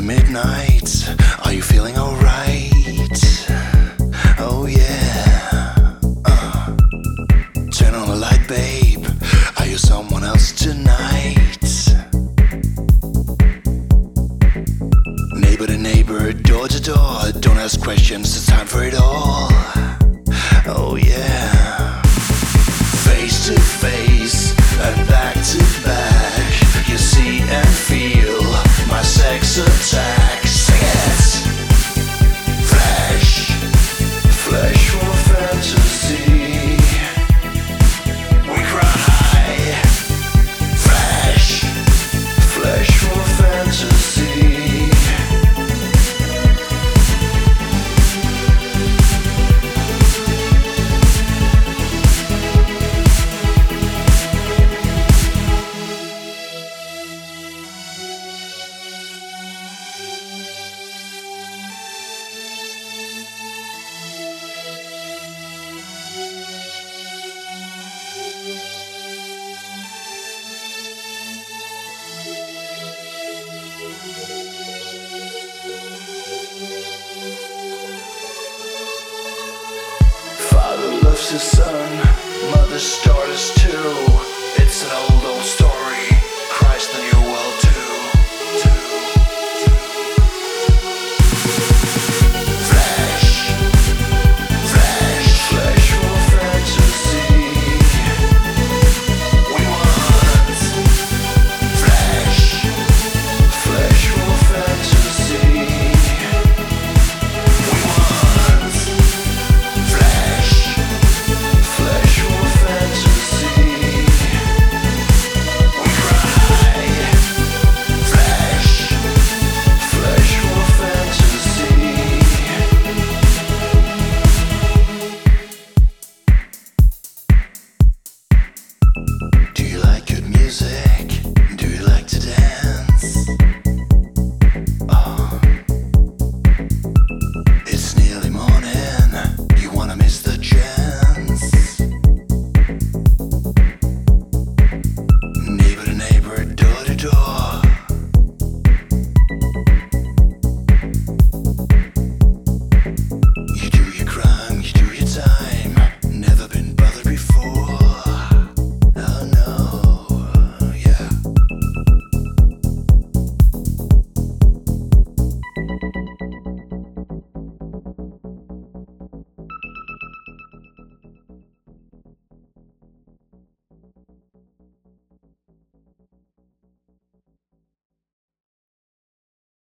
midnight. Are you feeling alright? Oh yeah. Turn on the light, babe. Are you someone else tonight? Neighbor to neighbor, door to door. Don't ask questions, it's time for it all. Oh yeah. Face to face and back to back, you see and feel my sex attack. Sing it! Flesh, flesh for fantasy. We cry. Flesh, flesh for fantasy. Father loves his son, mother starters too. It's an old story.